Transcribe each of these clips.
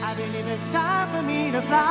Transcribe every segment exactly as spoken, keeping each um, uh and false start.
I believe it's time for me to fly.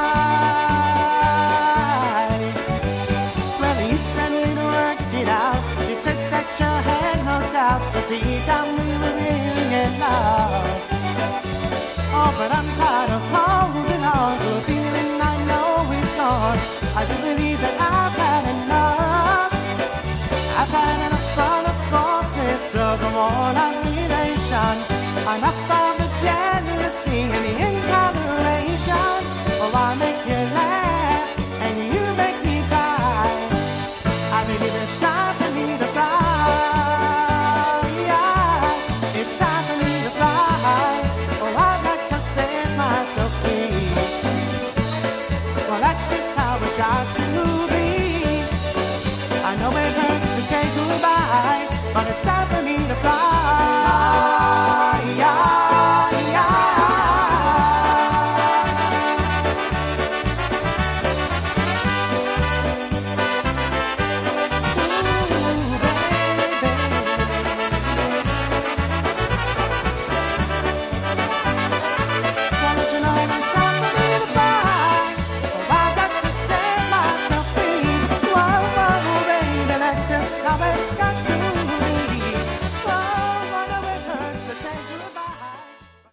Well, you said we'd worked it out. You said that you had no doubt, but deep down we were really in love. Oh, but I'm tired of holding on to a feeling I know is gone. I do believe that I've had enough. I've had enough of the forces of the world of relation. Enough of the jealousy and the intoleration. Oh, I make you laugh and you make me cry. I believe it's time for me to fly. Yeah, it's time for me to fly. Oh, I'd like to set myself free. Well, that's just how it's got to be. I know it hurts to say goodbye, but it's time for